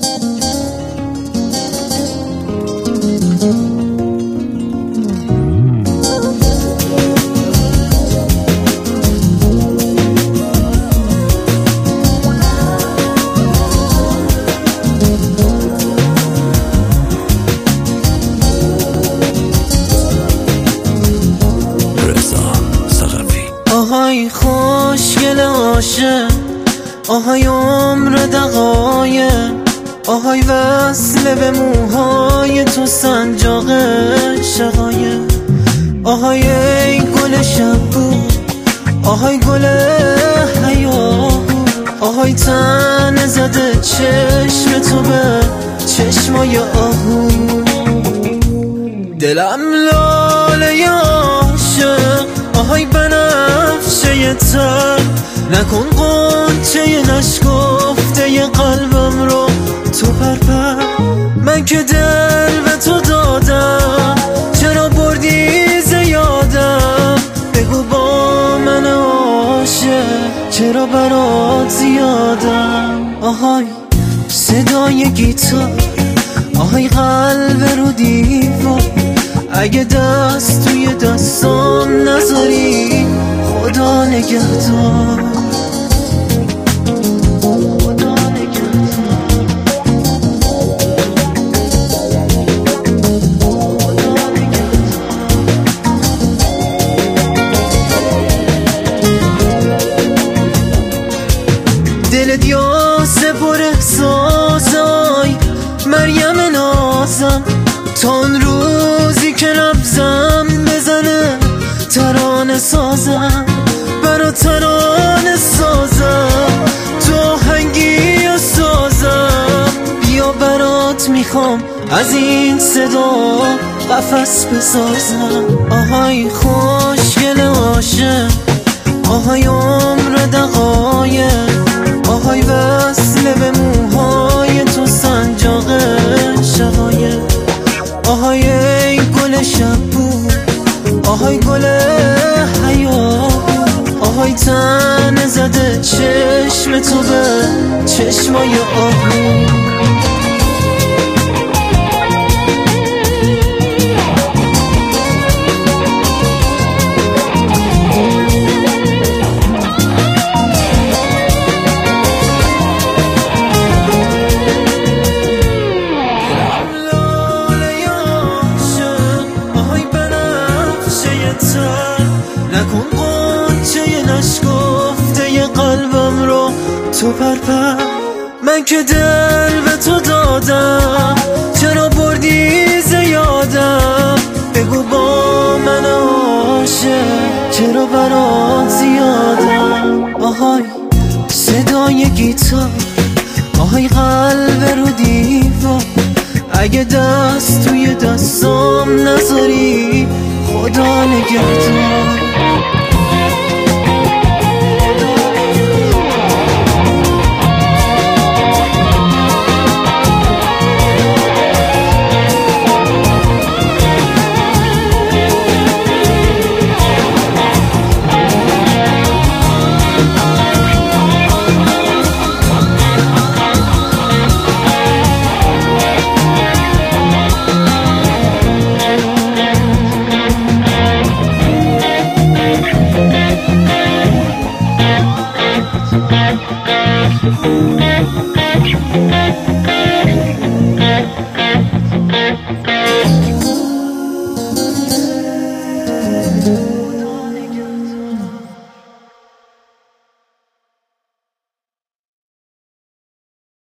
آهای خوشگل عاشق، آهای عمر دقایق، آهای وصله به موهای تو سنجاق شقایق، آهای ای گل شبو، آهای گل حیا، آهای تن زده چشم تو به چشمای آهو. دلم لاله عاشق، آهای بنفشه تر، نکن غنچه نشکفته قلبم رو تو پرپر. من که دل به تو دادم، چرا بردی زیادم؟ بگو با من عاشق، چرا برات زیادم؟ آهای صدای گیتار، آهای قلب رو دیوار، اگه دست توی دستام نذاری خدا نگهدار. دلت یاسه پر احساسای مریم نازم، تا اون روزی که نبزم بزنه ترانه سازم، برا ترانه سازم، تو آهنگی سازم. بیا برات میخوام از این صدا قفس بسازم. آهای خوشگل عاشق، آهای عمر دقایق، آهای وصله به موهای تو سنجاق شقایق، آهای ای گل شبو، آهای گل حیا، آهای تن زده چشم تو به چشمای آهو. نکن غنچه نشکفته قلبم رو تو پرپر. من که دل به تو دادم، چرا بردی زیادم؟ بگو با من عاشق، چرا برات زیادم؟ آهای صدای گیتار، آهای قلب رو دیوار، اگه دست توی دستام نذاری خدا نگهدار. Thank you.